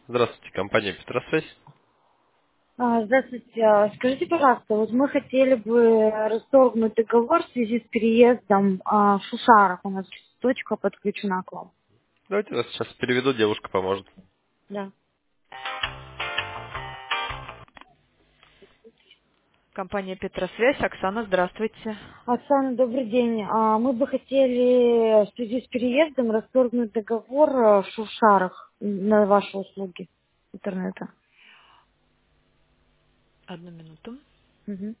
Здравствуйте, компания Петросвязь. Здравствуйте. Скажите, пожалуйста, вот мы хотели бы расторгнуть договор в связи с переездом в Шушарах. У нас точка подключена к вам. Давайте вас сейчас переведу, девушка поможет. Да. Компания Петросвязь. Оксана, здравствуйте. Оксана, добрый день. Мы бы хотели в связи с переездом расторгнуть договор в Шушарах на ваши услуги интернета. Одну минуту. Мгм.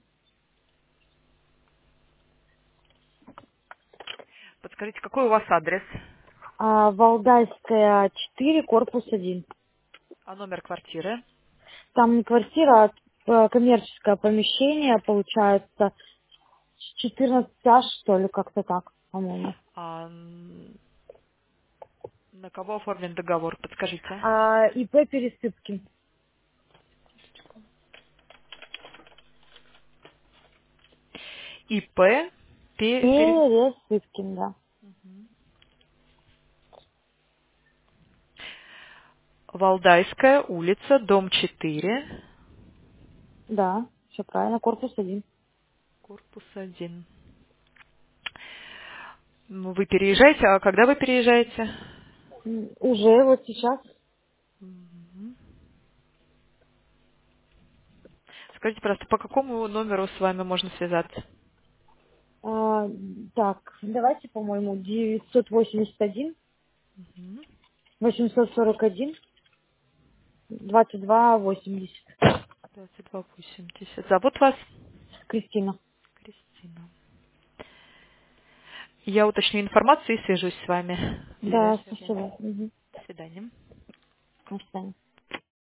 Подскажите, какой у вас адрес? Валдайская, 4, корпус 1. А номер квартиры? Там не квартира, коммерческое помещение, получается, 14 этаж, что ли, как-то так, по-моему. На кого оформлен договор? Подскажите. ИП Пересыпкин. ИП Пересыпкин, да. Валдайская улица, дом 4, Да, все правильно, корпус 1. корпус 1. Ну, вы переезжаете, а когда вы переезжаете? Уже вот сейчас. Мгм. Скажите, просто по какому номеру с вами можно связаться? А, так, давайте, по-моему, 981, Мгм. 841, 2280. 2280. Зовут вас? Кристина. Кристина. Я уточню информацию и свяжусь с вами в Да, ближайшее время. спасибо. Угу. До свидания. До свидания.